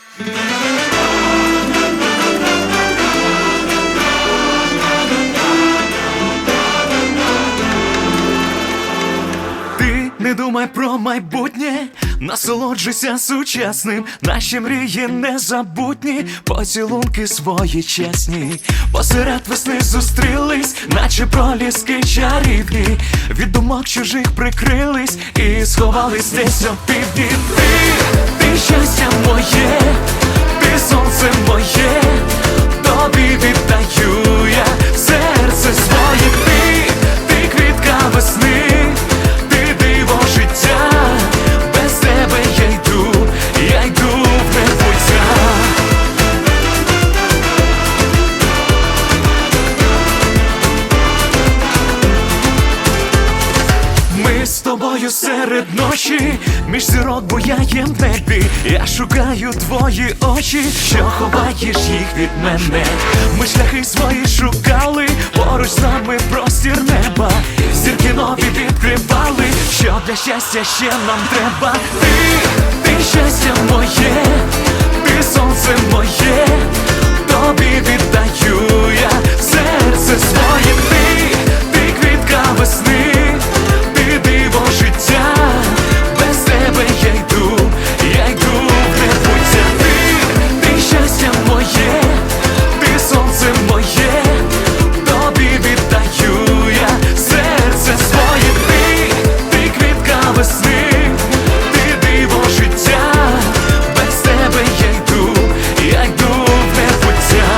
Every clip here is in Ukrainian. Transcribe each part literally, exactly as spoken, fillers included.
Не думай про майбутнє, насолоджуйся сучасним. Наші мрії незабутні, поцілунки свої чесні. Посеред весни зустрілись, наче проліски чарівні. Від думок чужих прикрились і сховались десь опівдні. Ти, ти щастя моє, ти сонце моє, тобі віддаю я серце своє. Ти, ти квітка весни, життя, без тебе я йду, я йду в небуття. Ми з тобою серед ночі, між зірок буяєм в небі. Я шукаю твої очі, що ховаєш їх від мене. Ми шляхи свої шукали, поруч з нами простір неба. Зірки нові відкривали, що для щастя ще нам треба. Ти, ти щастя моє, ти сонце моє, тобі віддаю я серце своє. Ти, ти квітка весни, ти диво життя, без тебе я йду, я йду в небуття. Ти, ти щастя моє, ти сонце моє, тобі віддаю я серце своє. Ти, ти квітка весни, ти диво життя, без тебе я йду, я йду в небуття.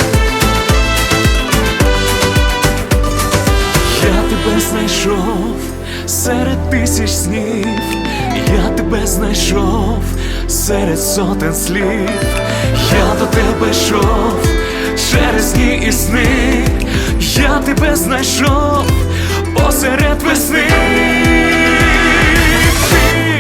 Я тебе знайшов серед тисяч снів, я тебе знайшов серед сотень слів. Я до тебе йшов через дні і сни, я тебе знайшов посеред весни. Ти,